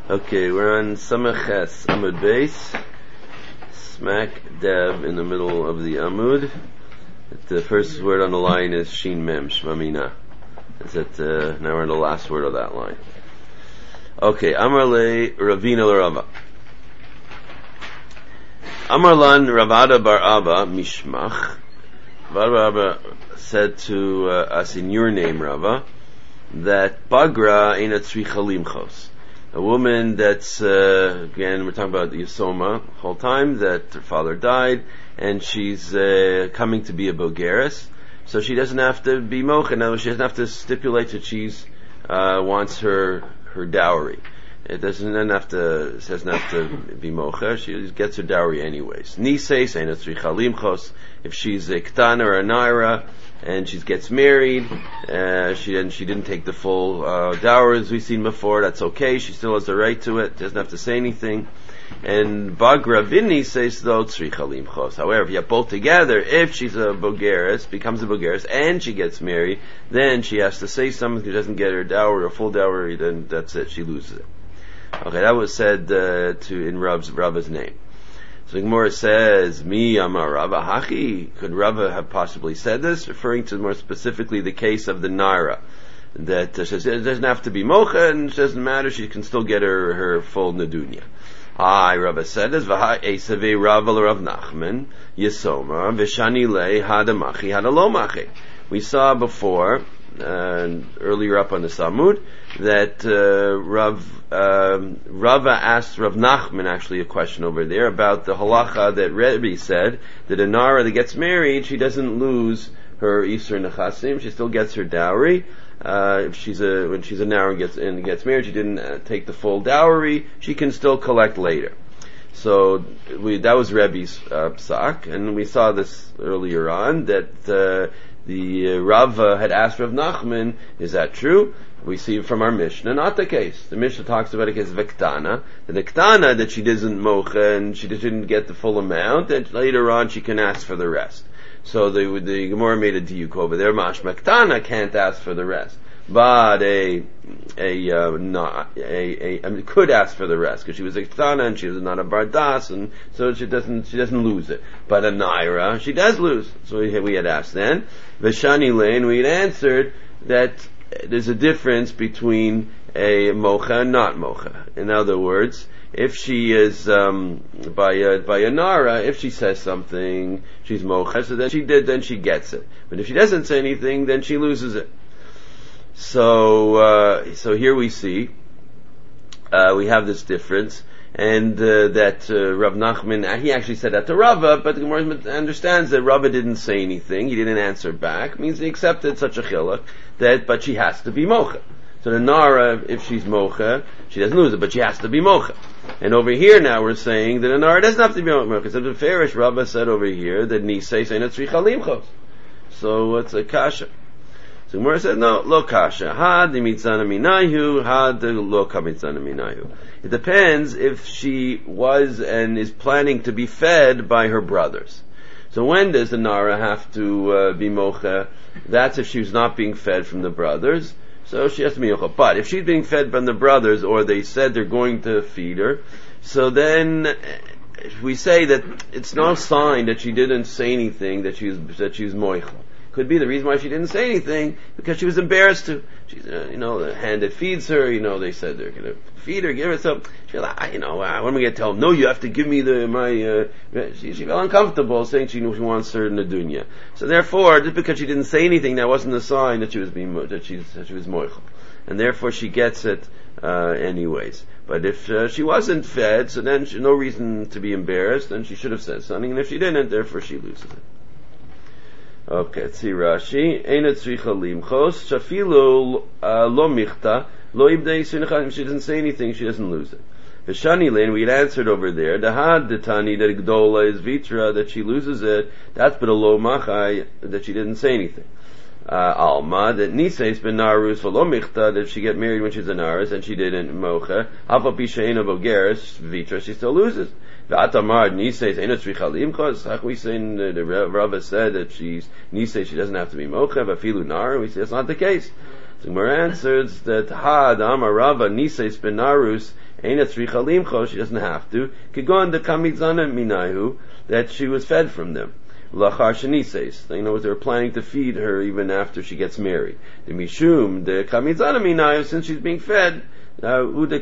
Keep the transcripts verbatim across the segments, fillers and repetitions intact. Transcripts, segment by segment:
Okay, we're on Samaches Amud Beis, smack dab in the middle of the Amud. The first word on the line is Shin Mem Shmamina. Is that uh, now we're on the last word of that line. Okay, Amar le Ravina l'Rava. Amar lan Ravada bar Abba Mishmach. Bar Abba said to uh, us in your name, Rava, that Bagra ain't tzricha limchos. A woman that's, uh, again, we're talking about the Yisoma the whole time, that her father died, and she's uh, coming to be a Bogeres, so she doesn't have to be mocha. Now, she doesn't have to stipulate that she's uh, wants her her dowry. It doesn't then have to, it doesn't have to be mocha. She gets her dowry anyways. Nisei, saying it's limchos. If she's a ktana or a naira, and she gets married, uh, she didn't, she didn't take the full uh, dowry as we've seen before, that's okay, she still has the right to it, doesn't have to say anything. And Bagra Vini says though tzricha limchos. However, if you have both together, if she's a Bogeres, becomes a Bogeres, and she gets married, then she has to say something. If she doesn't get her dowry or full dowry, then that's it, she loses it. Okay, that was said uh, to in Rav's, Rava's name. So the Gemara says, Mi Amar Rava Hachi. Could Rava have possibly said this, referring to more specifically the case of the Naira, that uh, says it doesn't have to be mocha, and it doesn't matter, she can still get her, her full nadunya. I Rava said this, V'ha Esave Rava l'Rav Nachman Yisoma V'shani le Hadamachi Hadalomachi. We saw before, uh, earlier up on the Samud, that uh, Rav um, Rava asked Rav Nachman actually a question over there about the halacha that Rebbe said that a nara that gets married, she doesn't lose her Isur Nechasim, she still gets her dowry. Uh, if she's a when she's a nara and gets and gets married, she didn't uh, take the full dowry, she can still collect later. So we, that was Rebbe's uh, psak, and we saw this earlier on that uh, the uh, Rava had asked Rav Nachman, is that true? We see from our Mishnah, not the case. The Mishnah talks about a case of Ktana, the Ktana that she doesn't mocha and she didn't get the full amount, and later on she can ask for the rest. So the, the Gemara made a diuk over there. Mashma Ktana can't ask for the rest, but a a uh, not a, a I mean, could ask for the rest because she was a Ktana and she was not a Bardas, and so she doesn't she doesn't lose it. But a Naira she does lose. So we, we had asked then. Veshani Lane, we had answered that there's a difference between a mocha and not mocha. In other words, if she is um, by a, by a nara, if she says something, she's mocha. So then she did, then she gets it. But if she doesn't say anything, then she loses it. So uh, so here we see uh, we have this difference, and uh, that uh, Rav Nachman, he actually said that to Rava, but the Gemara understands that Rava didn't say anything, he didn't answer back. It means he accepted such a chiluk that, but she has to be mocha. So the nara, if she's mocha, she doesn't lose it, but she has to be mocha. And over here now we're saying that a nara doesn't have to be mocha. So the Farish Rava said over here that nisei saying it's tzricha limchos. So it's a kasha. So Gemara said, no, lo kasha. Had mitzana minayu, had lo kamitzana minayu. It depends if she was and is planning to be fed by her brothers. So when does the nara have to uh, be mocha? That's if she's not being fed from the brothers. So she has to be mocha. But if she's being fed by the brothers, or they said they're going to feed her, so then if we say that it's no sign that she didn't say anything that she's that she's moicha. Could be the reason why she didn't say anything because she was embarrassed to. She's, uh, you know, the hand that feeds her. You know, they said they're going to feed her, give her some. She's like, ah, you know, uh, when we get to tell them, no, you have to give me the my. Uh, she, she felt uncomfortable saying she, she wants her nadunya. So therefore, just because she didn't say anything, that wasn't a sign that she was being that she that she was moichel, and therefore she gets it uh, anyways. But if uh, she wasn't fed, so then she, no reason to be embarrassed, then she should have said something. And if she didn't, therefore she loses it. Okay, let's see Rashi. Eina tzricha limchos shafilu lo michta lo ibdei sinachim. She doesn't say anything, she doesn't lose it. V'shani lane, we had answered over there. The had the tani that gdola is vitra, that she loses it. That's but a lo machai, that she didn't say anything. Uh, Alma, that niseis ben narus lo michta, that if she get married when she's a narus and she didn't mocha. Alpha pishain of ogeres vitra, she still loses. V'atamar niseis ena tzricha limchos. How can we say the, the Rava said that she's niseis, she doesn't have to be mocha, but filu nar? We say that's not the case. So Gemara answers that had Amar Rava Nises Benarus Eina Tzricha Limcho, she doesn't have to. Kigon de Kamitzana Minayu, that she was fed from them. Lachar Shenises, you know, they were planning to feed her even after she gets married. The Mishum de Kamitzana Minayu, since she's being fed. Ude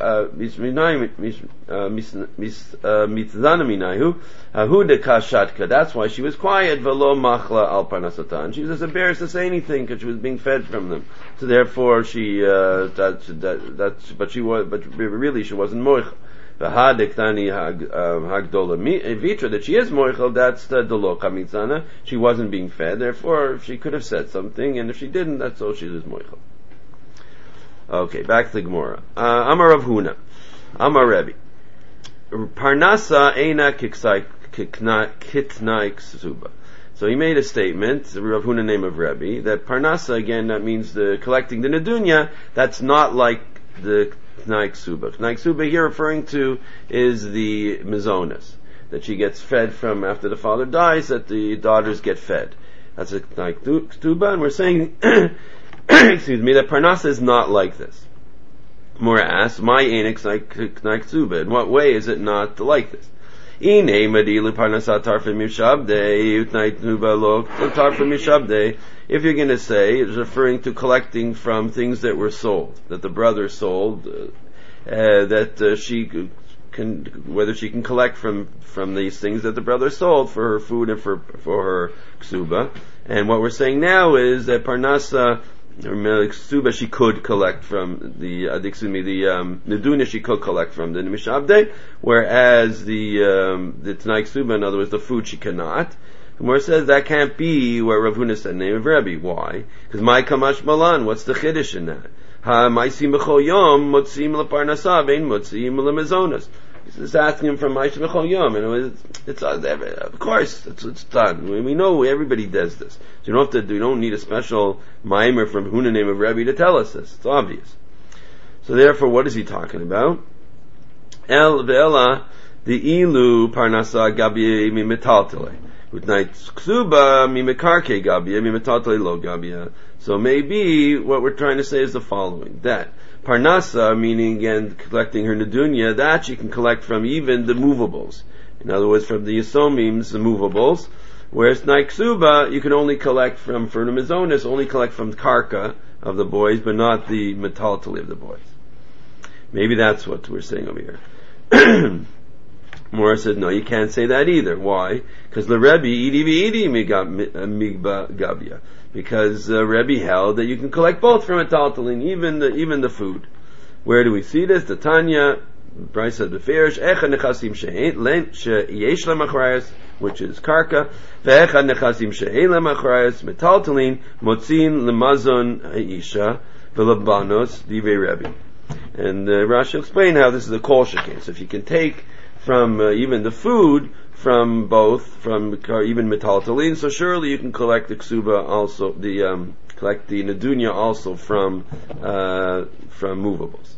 mitzanaminayu, hude kashatka. That's why she was quiet. Velo machla al parnasatan. She was just embarrassed to say anything because she was being fed from them. So therefore, she uh, that that that. But she was, but really, she wasn't moich. V'hadektani hagdola vitra, that she is moichel. That's the delo kamitzana. She wasn't being fed. Therefore, she could have said something, and if she didn't, that's all she was moichel. Okay, back to the Gemara. Uh, Amar Rav Huna, Amar Rebbe, Parnasa eina kitnai ksuba. So he made a statement, Rav Huna, name of Rebbe, that Parnasa, again, that means the collecting the nedunya. That's not like the knai ksuba. Knai ksuba here referring to is the mizonas, that she gets fed from after the father dies, that the daughters get fed. That's a knai ksuba, and we're saying excuse me, that Parnasa is not like this. Mora asks, my enix ksuba. In what way is it not like this? If you're going to say, it's referring to collecting from things that were sold, that the brother sold, uh, uh, that uh, she can, whether she can collect from, from these things that the brother sold for her food and for, for her ksuba. And what we're saying now is that Parnasa, or ksuba, she could collect from the uh, excuse me the um, nedunya, she could collect from the mishabde, whereas the um, the t'nai ksuba, in other words, the food, she cannot. And where it says that can't be where Rav Huna said name of Rebbe. Why? Because my kamash malan. What's the chiddush in that? Ha ma'asim b'chol yom motzim leparnasa vein motzim lemizonos. He's asking him from Ma'asim b'chol yom, and it was, it's uh, of course it's, it's done. We, we know everybody does this. So you don't have to. You don't need a special maimer from Huna, name of Rebbe, to tell us this. It's obvious. So therefore, what is he talking about? El ve'ela the ilu parnasa gabi mi metaltele with night ksuba mi mekarke gabi mi metaltele lo gabi. So maybe what we're trying to say is the following: that Parnasa, meaning again collecting her nedunya, that she can collect from even the movables. In other words, from the yisomim, the movables. Whereas Naiksuba, you can only collect from Fernamizonis, only collect from the karka of the boys, but not the metaltali of the boys. Maybe that's what we're saying over here. Morris said, no, you can't say that either. Why? Because the Rebbe, idi v'idi migba gabia. Because uh, Rebbe held that you can collect both from metaltalin, even the, even the food. Where do we see this? The Tanya, Bryce said, Beferish, Echa nechasim she'yesh lemachrayas, which is karka, ve'echa nechasim she'ein lemachrayas, metaltalin, motzin lemazon ha'isha, v'lebanos, divei Rebbe. And uh, Rashi explained how this is a kol sheken. So if you can take from uh, even the food, from both, from uh, even metaltalin, so surely you can collect the ksuba also, the um, collect the nedunya also from uh, from movables.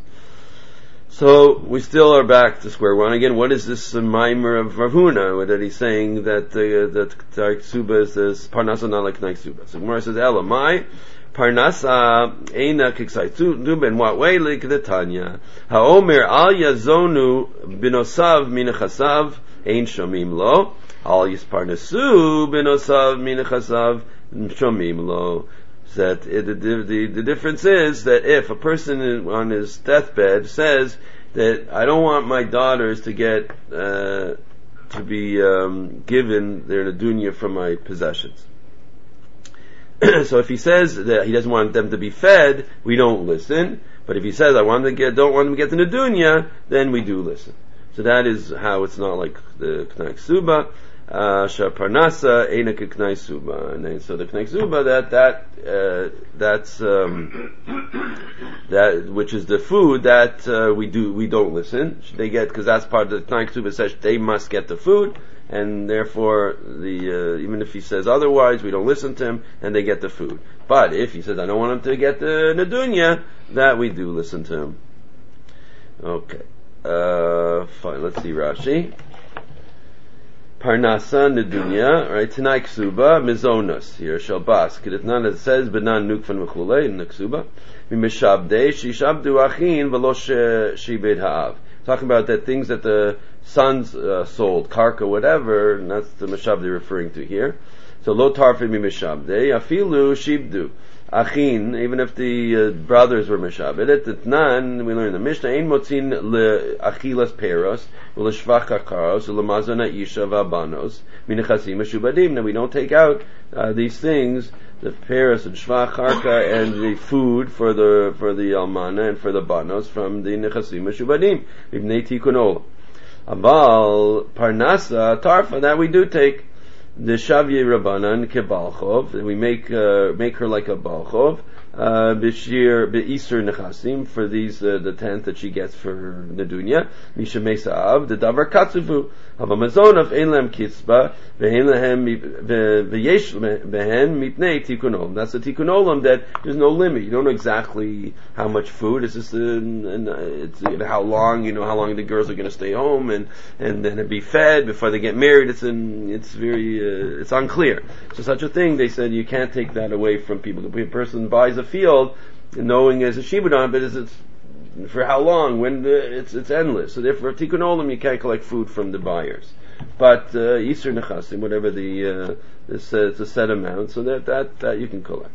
So we still are back to square one again. What is this uh, mimer of Rav Huna that he's saying that uh, that ksuba is this parnasa not like ksuba? So Gemara says, "Ela mai parnasa eina kiksaytu." In what way? Like the Tanya, haomer al yazonu binosav minachasav ein shomim lo al yisparnasu binosav minachasav shomim lo. That the, the the difference is that if a person on his deathbed says that I don't want my daughters to get uh, to be um, given their nedunya from my possessions, so if he says that he doesn't want them to be fed, we don't listen. But if he says I want them to get, don't want them to get the nedunya, then we do listen. So that is how it's not like the K'nai Ksuba. Shaparnasa eina k'knai suba, and so the k'nai suba, that that uh, that's um, that which is the food that uh, we do we don't listen. They get, because that's part of the k'nai suba says they must get the food, and therefore the uh, even if he says otherwise, we don't listen to him, and they get the food. But if he says I don't want him to get the nedunya, that we do listen to him. Okay, uh, fine. Let's see Rashi. Parnasa Nedunya, right? Tanai Ksuba, Mizonos, here, Shalbas. Kedetnan, it says, Benan Nukfan Mechule, in the Ksuba. Mishabde, Shishabdu Achin, Velosh Shibed Ha'av. Talking about that things that the sons uh, sold, karka, whatever, and that's the Mishabde referring to here. So, Lo Tarfi Mi Mishabde, Afilu Shibdu. Achin, even if the uh, brothers were mishabed, at Tnan, we learn in the Mishnah, Ein motzin le'achilas peros, u'l'shvach hakaros, u'l'mazana isha v'abanos, minachasim mishubadim. Now we don't take out uh, these things, the peros and shvach harka, and the food for the for the almana and for the banos from the nechasim mishubadim. Ibnei tikkun olam. Aval parnasa tarfa, that we do take. The Shavye Rabbanan kebalchov, we make uh, make her like a balchov, uh, b'shir be'isur nechasim, for these uh, the tenth that she gets for her nedunya. Misha Mesaav the davar katzuvu havamazonov ein lem kitzba ve'ein lehem ve'yesh behen mitnei tikkun olam. That's the tikkun olam, that there's no limit. You don't know exactly how much food. It's just uh, it's you know, how long you know how long the girls are going to stay home and and then it be fed before they get married. It's in it's very uh, it's unclear. So such a thing, they said, you can't take that away from people. If a person buys a field knowing as a shibudon, but is it's for how long? When the, it's it's endless. So therefore, tikkun olam, you can't collect food from the buyers. But Yisur uh, Nechasim, whatever the uh, this, uh, it's a set amount, so that that, that you can collect.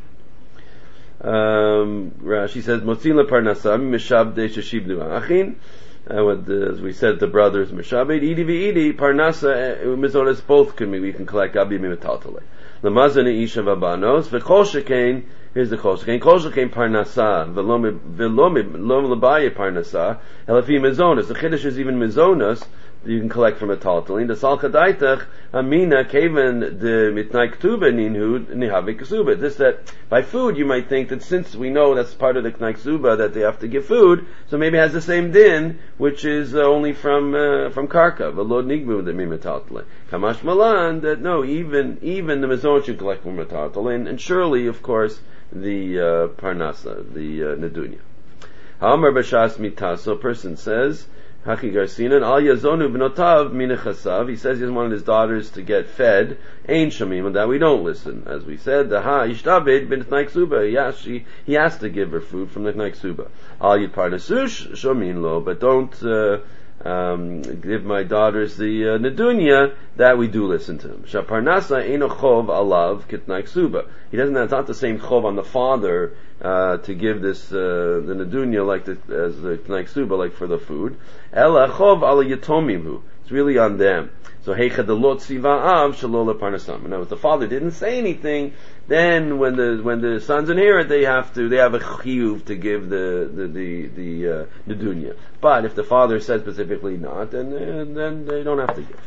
Um, Rashi says, Motzila Parnasam Mishabde Sheshibdu Achin. Uh, what the, as we said, the brothers Mishabed Idi v'Idi Parnasa Mizonas, both can be, we can collect Abi Mimetatale. Lamazan Isha Vabanos v'Kol Shekain. Here's the Kol Shekain. Kol Shekain Parnasa v'Lom v'Lom Lom Labaye Parnasa Elafi Mizonas. The Chiddush is even Mizonas you can collect from a taltalin. The Sal Chadaitach Amina Kaven the Mitnai Ktuba Ninhu Nihavi Ksuba. This that by food you might think that since we know that's part of the Knai Ksuba that they have to give food, so maybe it has the same din, which is uh, only from uh, from Karka. V'lo Nigbu the Mimataltalin. Kamash Malan that no, even even the Mizon should collect from a taltalin, and surely, of course, the uh, Parnasa, the uh, Nedunya. Ha'amar B'Shas Mitaso, a person says, Haki Garcinan, Al Yazonu B'notav Minachasav, he says he wanted his daughters to get fed, Ein Shamim, and that we don't listen. As we said, the Ha Ishtabed bin Tnai Ksuba, he has, she, he has to give her food from the Tnai Ksuba. Al Yid Parnasush Shamin Lo, but don't uh, um, give my daughters the uh, Nedunya, that we do listen to him. Shaparnasa Eino Chov Alav Kitnai Ksuba. He doesn't have, it's not the same Chov on the father Uh, to give this uh, the nedunya like the, as the Tnai Ksuba, like for the food. Ela chov ala yatomimu. It's really on them. So heicha delot siva'av shalola parnasam. Now, if the father didn't say anything, then when the when the sons inherit, they have to they have a chiyuv to give the the the, the uh, nedunya. But if the father said specifically not, then uh, then they don't have to give.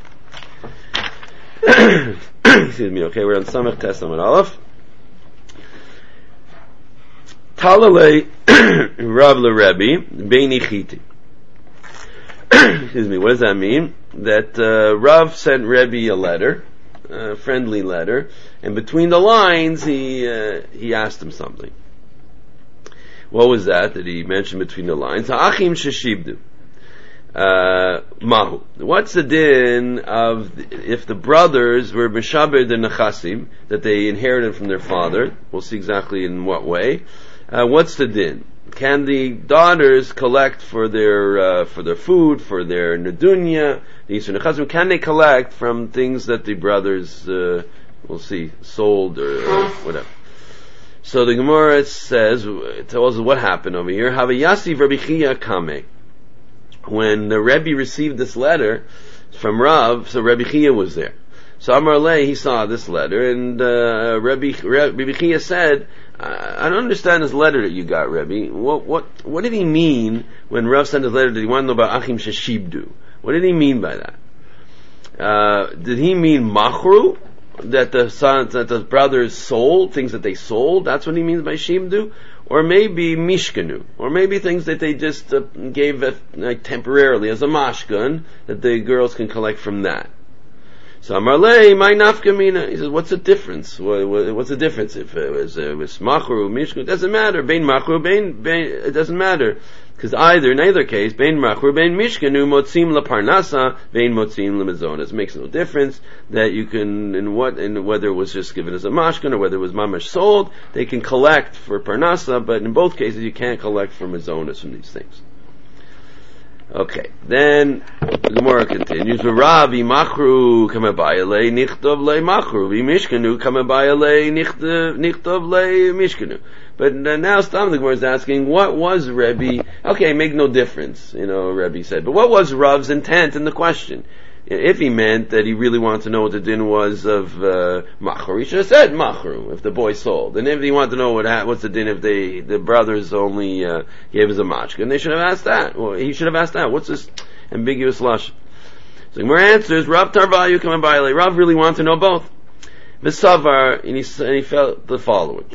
Excuse me. Okay, we're on Samech Tes Amud Aleph. Talalei Rav LeRebbe Beini Chiti. Excuse me, what does that mean? That uh, Rav sent Rebbe a letter, a friendly letter, and between the lines he uh, he asked him something. What was that that he mentioned between the lines? Ha'achim sheshibdu. Uh, Mahu. What's the din of if the brothers were mishaber the nechasim that they inherited from their father? We'll see exactly in what way. Uh, what's the din? Can the daughters collect for their uh, for their food, for their nedunya, the Yisur Nechasim? Can they collect from things that the brothers, uh, we'll see, sold or, or whatever? So the Gemara says, it tells us what happened over here. Havayasi Rabbi Chia Kame. When the Rebbe received this letter from Rav, so Rabbi Chia was there. So Amar Lei, he saw this letter, and uh, Rabbi, Rabbi Chia said, I don't understand this letter that you got, Rebbe. What what what did he mean when Rav sent his letter? Did he want to know about Achim Sheshibdu? What did he mean by that? Uh, did he mean Machru? That the sons, that the brothers sold, things that they sold? That's what he means by Shibdu? Or maybe Mishkanu? Or maybe things that they just uh, gave uh, like temporarily as a mashkan, that the girls can collect from that. So Amarlei, my nafkamina. He says, what's the difference? What, what, what's the difference if it was, uh, was machru, mishku? It doesn't matter. Bein machru, bein, bein, it doesn't matter. Because either, in either case, bein machur, bein mishkanu, motzim laparnasa, bein motzim lemazonas. It makes no difference that you can, in what, in whether it was just given as a mashkan or whether it was mamash sold, they can collect for parnasa, but in both cases you can't collect for mazonas from these things. Okay, then the Gemara continues. Ravi machru kamabayale nichtov le machru v'mishkanu kamabayale nichtov le mishkanu. But now, Stam the Gemara is asking, what was Rebbe? Okay, make no difference, you know. Rebbe said, but what was Rav's intent in the question? If he meant that he really wanted to know what the din was of uh, machru, he should have said machru if the boy sold. And if he wanted to know what what's the din if they the brothers only uh, gave as a machkan, they should have asked that. Well, he should have asked that. What's this ambiguous lush? So Gemara answers, Rav Tarvayu Kamabayale. Rav really wanted to know both. V'savar, and he, and he felt the following.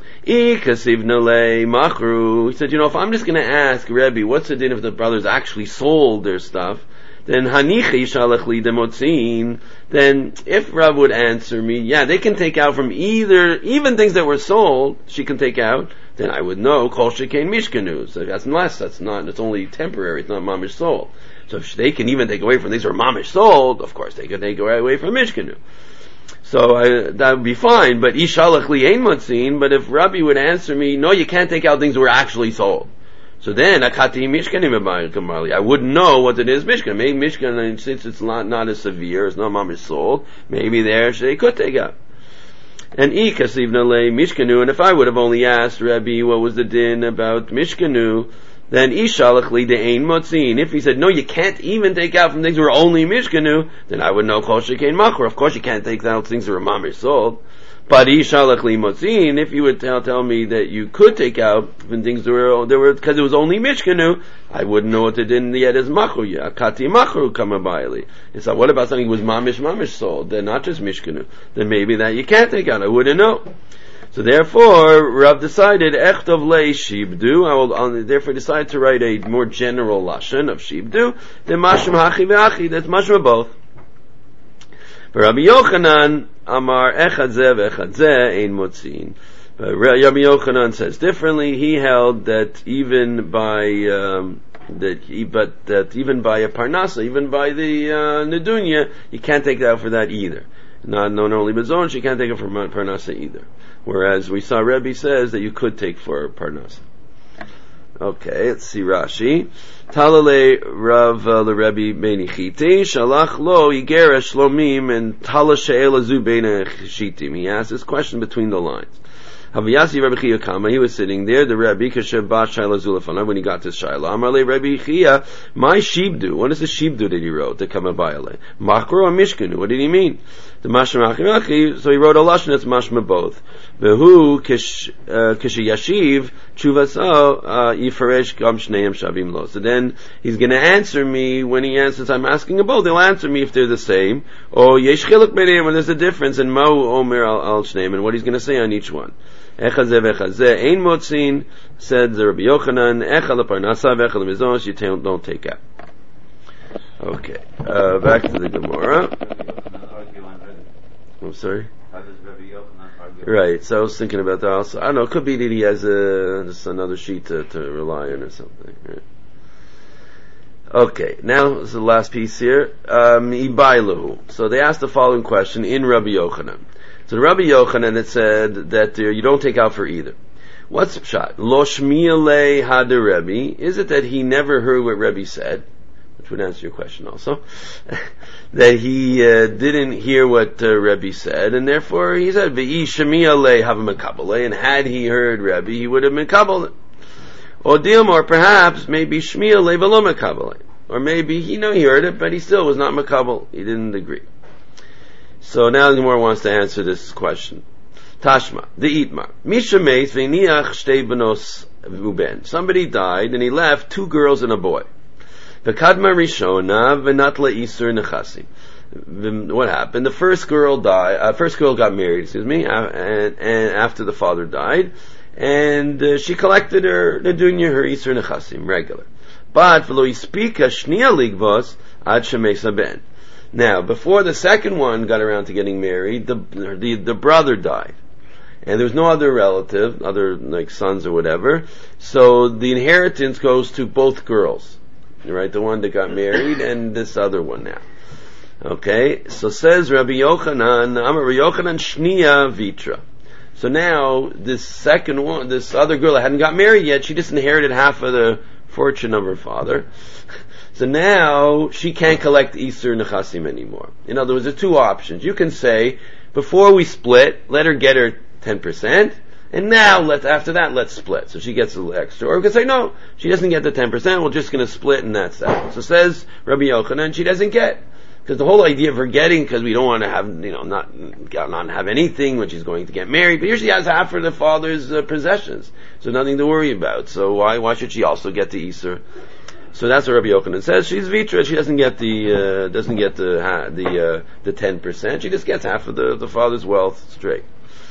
Machru. He said, you know, if I'm just going to ask Rebbe, what's the din if the brothers actually sold their stuff? Then hanichi shalach li demotzin. Then if Rav would answer me, yeah, they can take out from either, even things that were sold, she can take out. Then I would know kol shekain mishkanu. So that's unless that's not, it's only temporary. It's not mamish sold. So if they can even take away from things that are mamish sold, of course they can take away from mishkanu. So I, that would be fine. But ishalach li ein motzin. But if Rabbi would answer me, no, you can't take out things that were actually sold. So then, akati mishkanim kamarli. I wouldn't know what it is mishkan. Maybe mishkan, since it's not, not as severe, it's not mamish sold, maybe there they could take out. And i kasivna le mishkanu, and if I would have only asked Rabbi what was the din about mishkanu, then ishalach li de ein motzin. If he said, no, you can't even take out from things that were only mishkanu, then I would know kol shekain machur. Of course you can't take out things that were mamish sold. But ishalach li motzin, if you would tell, tell me that you could take out from things that were, there were, because it was only mishkanu, I wouldn't know what it did yet as machur. Akati machur kamabayli. It's like, what about something that was mamish mamish sold? They're not just mishkanu. Then maybe that you can't take out. I wouldn't know. So therefore, Rav decided, echtov le shibdu, I will I'll therefore decide to write a more general lashon of shibdu, then mashma hachi ve'achi, that's mashma both. For Rabbi Yochanan, Amar echad zeh ve'echad zeh ein motzin. But Rabbi Yochanan says differently. He held that even by um, that, he, but that even by a parnasa, even by the uh, nedunya, you can't take that for that either. Not, not only Mazon, she can't take it for Parnasa either. Whereas we saw Rebbe says that you could take for Parnasa. Okay, let's see Rashi. Talale Rav le Rebbe Benichiti, Shalach lo Yigera Shlomim, and Tala She'ela Zu Benichitim. He asked this question between the lines. Haviyasi Rebbe Chia Kama, he was sitting there, the Rebbe, Kasher Bat Shaila Zulafana, when he got to Shaila. Amarle Rebbe Chia, my Shibdu, what is the Shibdu that he wrote, the Kamabayale? Makro or Mishkanu, what did he mean? The Mashma Achimachi, so he wrote a Lashon that's Mashma both. Behu Kish Yashiv, Chuvasa, Yifaresh Gam Shneim Shavim Lo. So then, he's gonna answer me, when he answers, I'm asking about, they'll answer me if they're the same, or Yesh Chiluk B'neim, when there's a difference, in Ma'u Omer Al Shneim, and what he's gonna say on each one. Echazeh v'echazeh ein motzin, said the Rabbi Yochanan, echad l'parnasa v'echad l'mizon, you don't, don't take out. Okay, uh, back to the Gemara. I'm sorry? How does Rabbi Yochanan argue? Right, so I was thinking about that also. I don't know, it could be that he has a, just another sheet to, to rely on or something. Right. Okay, now this is the last piece here. Um, Ibailahu. So they asked the following question in Rabbi Yochanan. So the Rabbi Yochanan had said that uh, you don't take out for either. What's the pshat? Lo shmi'alei hader Rebbe. Is it that he never heard what Rebbe said? Which would answer your question also. That he uh, didn't hear what uh, Rebbe said, and therefore he said, V'i shmi'alei have mekabelei, and had he heard Rebbe, he would have mekabelei. Or Dilma, or perhaps, maybe shmi'alei v'lo mekabelei. Or maybe he know he heard it, but he still was not mekabel. He didn't agree. So now the Gemara wants to answer this question. Tashma, the Itmar. Misha meis ve'niach shtei benos uben. Somebody died and he left two girls and a boy. V'kadma rishona v'natla isur nechasim. What happened? The first girl died, uh, first girl got married, excuse me, uh, and, and after the father died, and uh, she collected her, nedunya, her isur nechasim, regular. But v'lo ispika shnia ligvos ad shemesa ben. Now, before the second one got around to getting married, the, the the brother died, and there's no other relative, other like sons or whatever, so the inheritance goes to both girls, right? The one that got married and this other one now. Okay, so says Rabbi Yochanan, Amar Rabbi Yochanan Shniya Vitra. So now, this second one, this other girl that hadn't got married yet, she just inherited half of the fortune of her father. So now, she can't collect Isur Nechasim anymore. In other words, there are two options. You can say, before we split, let her get her ten percent, and now, let after that, let's split. So she gets a little extra. Or we can say, no, she doesn't get the ten percent, we're just going to split and that's that. So says Rabbi Yochanan, she doesn't get. Because the whole idea of her getting, because we don't want to have, you know, not not have anything when she's going to get married. But here she has half of the father's uh, possessions, so nothing to worry about. So why why should she also get the Isur? So that's what Rabbi Yochanan says. She's vitra. She doesn't get the uh, doesn't get the ha, the uh, the ten percent. She just gets half of the, the father's wealth straight.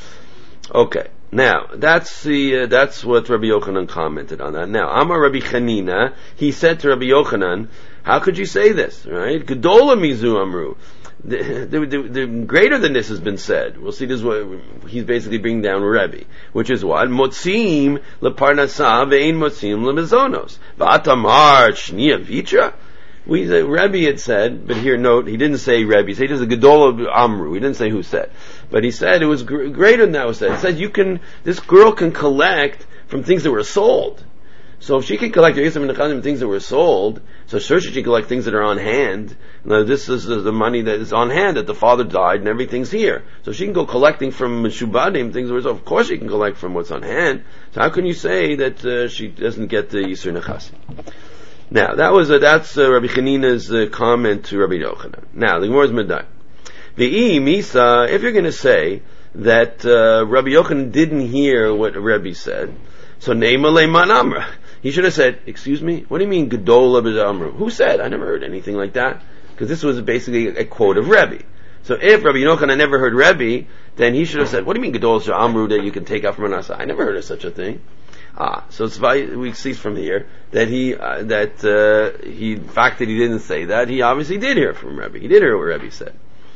Okay. Now that's the uh, that's what Rabbi Yochanan commented on that. Now Amar Rabbi Chanina, he said to Rabbi Yochanan, how could you say this, right? Gedola mizu amru. The, the, the, the greater than this has been said. We'll see this. What he's basically bringing down Rebbe, which is what motzim leparnasa ve'ein motzim lemizonos va'atamar shniya vitra. We the Rebbe had said, but here note he didn't say Rebbe. He said it was a gedola amru. He didn't say who said, but he said it was gr- greater than that was said. He said you can. This girl can collect from things that were sold. So if she can collect Yisrael Nechasim things that were sold, so sure she can collect things that are on hand. Now this is the money that is on hand, that the father died and everything's here. So she can go collecting from Meshubadim things that were sold. Of course she can collect from what's on hand. So how can you say that uh, she doesn't get the Yisrael Nechasim? Now that was uh, that's uh, Rabbi Chanina's uh, comment to Rabbi Yochanan. Now the Gemara is Medai. Ve'i Misa, if you're going to say that uh, Rabbi Yochanan didn't hear what Rebbe said, so Neima Leiman Amra. He should have said, excuse me, what do you mean Gedola B'Amru? Who said? I never heard anything like that. Because this was basically a quote of Rebbe. So if Rabbi Yochanan never heard Rebbe, then he should have said, what do you mean Gedola B'Amru that you can take out from Manasseh? I never heard of such a thing. Ah, so it's, we see from here that he, uh, that, uh, he, the fact that he didn't say that, he obviously did hear from Rebbe. He did hear what Rebbe said.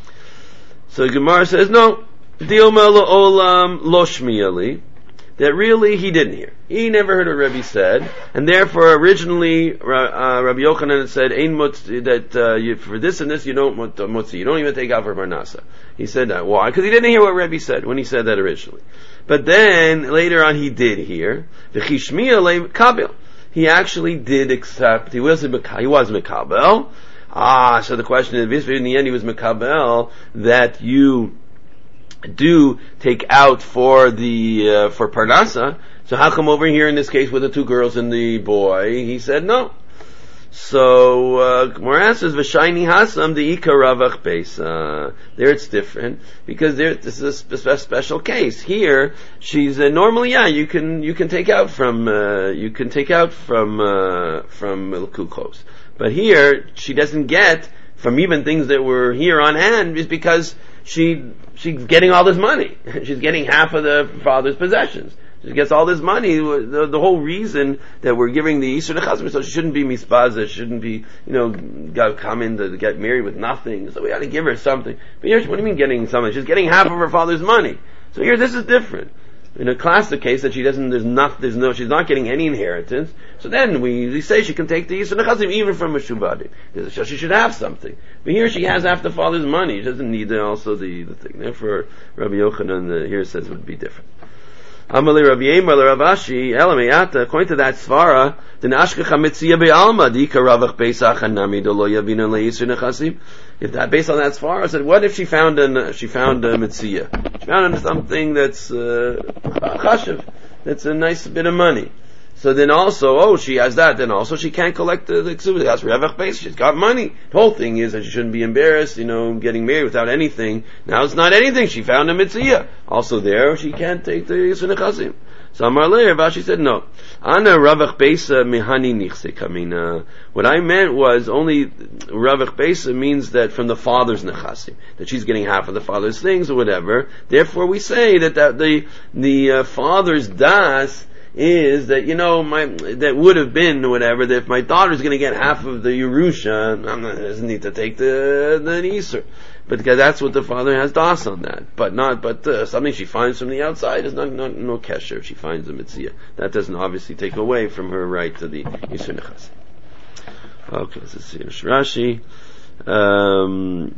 So Gemara says, no, Dilma Olam Lo Shmiyali. That really he didn't hear. He never heard what Rebbe said, and therefore originally uh, Rabbi Yochanan had said, "Ein motzi, that uh, you, for this and this you don't motzi, you don't even take out for Parnasa." He said that. Why? Because he didn't hear what Rebbe said when he said that originally. But then later on he did hear. V'chishmiya le'kabil. He actually did accept. He was he was mekabel. Ah, so the question is, in the end he was mekabel that you do take out for the uh, for Parnasa. So how come over here in this case with the two girls and the boy he said no? So uh Gemara says v'shayni hasam the ika ravach beisa. There it's different because there this is a spe- special case. Here she's uh, normally yeah you can you can take out from uh, you can take out from uh, from Kukos, but here she doesn't get from even things that were here on hand is because she she's getting all this money. She's getting half of the father's possessions. She gets all this money. The, the whole reason that we're giving the Yisur Nechasim, so she shouldn't be mispaza, she shouldn't be, you know, got come in to get married with nothing. So we got to give her something. But here, what do you mean getting something? She's getting half of her father's money. So here, this is different. In a classic case that she doesn't, there's not, there's no, she's not getting any inheritance. So then we, we say she can take the Yisur Nechasim even from Meshubadim. So she should have something. But here she has half the father's money. She doesn't need also the, the thing. Therefore, Rabbi Yochanan uh, here says it would be different. Amalei Rabbi Yemar Ravashi Elameyata. According to that svara, the Nashkacha Mitziyah Be'alma Dika Ravach Pesach Hanami Dolo Yavina LeYisur Nechasim. If that based on that svara, I said, what if she found an she found a Mitziyah? She found something that's uh, chashiv, that's a nice bit of money. So then also, oh, she has that. Then also she can't collect the, the ksuba. That's Ravach Beis. She's got money. The whole thing is that she shouldn't be embarrassed, you know, getting married without anything. Now it's not anything. She found a mitzvah. Also there, she can't take the Yisur Nechasim. So Amar Leir, Rashi said no. Ana Ravach Beis mihani nichsek. I mean, uh, what I meant was only Ravach Beis means that from the father's nechasim, that she's getting half of the father's things or whatever. Therefore, we say that, that the the uh, father's das is that, you know, my, that would have been, whatever, that if my daughter's gonna get half of the Yerusha, I'm not, doesn't need to take the, the Isur. But because that's what the father has das on that. But not, but, uh, something she finds from the outside is not, not no kesher if she finds the Mitzvah. That doesn't obviously take away from her right to the Isur Nechas. Okay, let's see, Rashi. Um,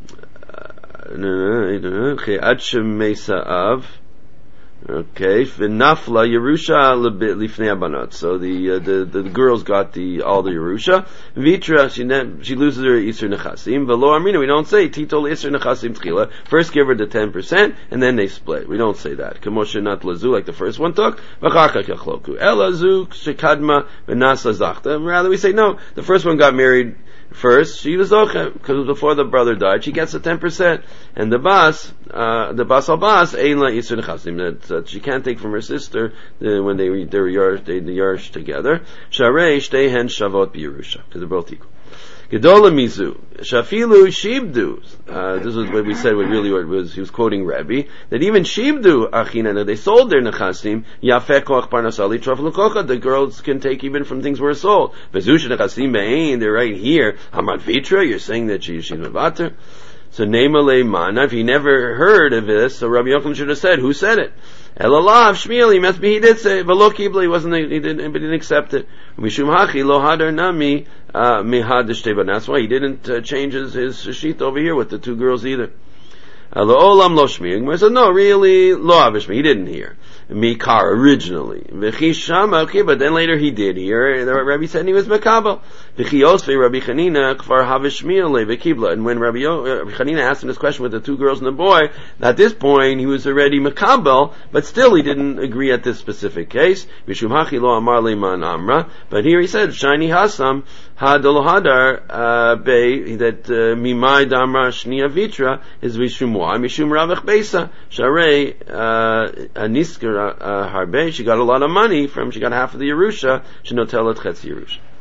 okay, Adshem Mesa'av. Okay, v'nafla Yerusha lifnei abanot. So the, uh, the the the girls got the all the Yerusha. Vitra, she ne- she loses her Isur Nechasim. V'lo Amrina, we don't say Titol Isur Nechasim Tchila. First give her the ten percent, and then they split. We don't say that. K'moshe not lazu, like the first one took. V'chakach yachloku. Elazu shekadma v'nasa zachta. Rather, we say no. The first one got married first. She was okay because before the brother died, she gets the ten percent, and the bas, uh, the bas al bas, ein la Isur Nechasim. That that she can't take from her sister uh, when they they were yarsh, they the yarsh together. Sharei shtehen shavot b'Yerusha because they're both equal. Gedola mizu shafilu shibdu. Uh, this is what we said. What really what was he was quoting Rabbi that even shibdu achina they sold their nechasim yafeh koch parnasali traflukocha. The girls can take even from things were sold. Vezush nechasim be'ain. They're right here. Hamad vitra. You're saying that she she's mevater. So Neimale Mana, if he never heard of this, so Rabbi Yochanan should have said, who said it? Elalav, Shmuel, he must be, he did say, V'lo kibla, he wasn't, he didn't, but he didn't accept it. Mishum hachi, lo hadar nami, mihad d'shteba. That's why he didn't uh, change his, his sheet over here with the two girls either. Lo olam lo shmi. He said, no, really, lo avishmi. He didn't hear. Mikar originally. V'chishama, okay, but then later he did hear. The Rabbi said he was Makabel. V'chiyosve Rabbi Chanina, kfar havishmiele v'kibla. And when Rabbi, Yo, uh, Rabbi Chanina asked him this question with the two girls and the boy, at this point he was already Makabel, but still he didn't agree at this specific case. V'shum hachi lo amar leman amra. But here he said, shani hasam, hadol hadar, uh, be, that, uh, mimai damra shnia vitra, is v'shum wa, mishum ravach beisa, sharei, uh, anisker, uh, harbe, she got a lot of money from, she got half of the Yerusha, she no tell it chetz Yerusha.